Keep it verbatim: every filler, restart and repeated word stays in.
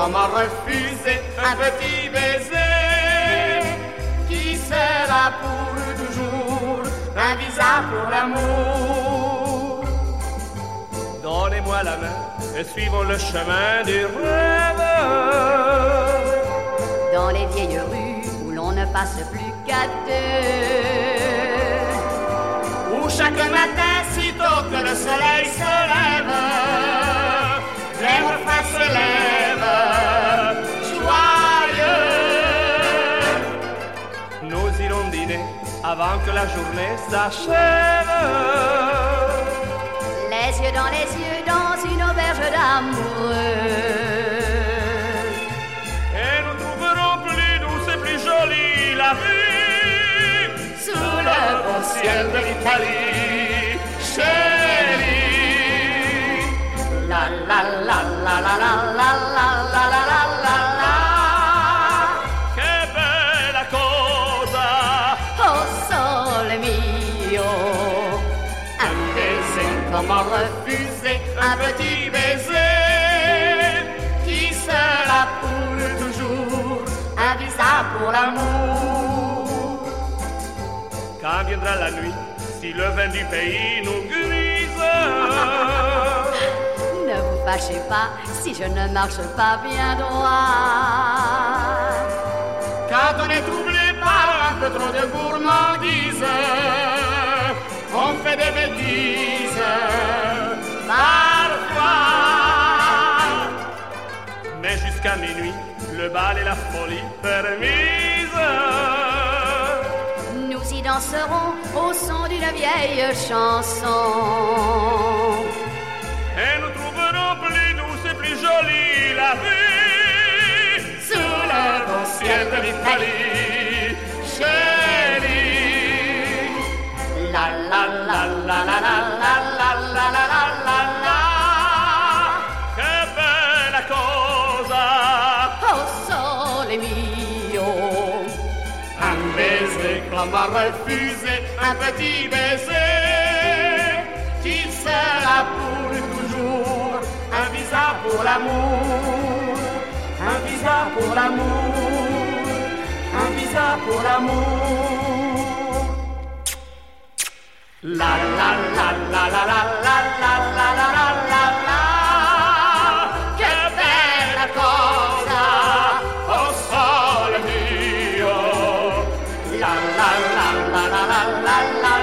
comment refuser un petit baiser qui sera pour toujours un visa pour l'amour. Donnez-moi la main et suivons le chemin du rêve. Dans les vieilles rues où l'on ne passe plus qu'à deux, où chaque matin, sitôt que le soleil se lève, les refrains s'élèvent, joyeux. Nous irons dîner avant que la journée s'achève. Les yeux dans les yeux dans une auberge d'amoureux. Et nous trouverons plus douce et plus jolie la vie sous le beau ciel de l'Italie, chérie. La la la la la la la la la la la la la. Che bella cosa! Oh sole mio, Un baiser, comment refuser un petit baiser qui sera pour toujours un visa pour l'amour. Quand viendra la nuit, si le vin du pays nous grise, ne vous fâchez pas si je ne marche pas bien droit. Quand on est troublé par un peu trop de gourmandise, on fait des bêtises parfois. mais jusqu'à minuit, le bal et la folie permise. Nous y danserons au son d'une vieille chanson. Et nous trouverons plus douce et plus jolie la vie Sous le beau ciel de l'Italie, chérie. La la la la la la la la la la la la la. Che bella cosa! Oh sole mio, Un baiser, comment refuser un petit baiser qui sera pour toujours un visa pour l'amour, un visa pour l'amour, un visa pour l'amour. La la la la la la la la la la la la la. Che bella cosa, oh sole mio. La la la la la la la la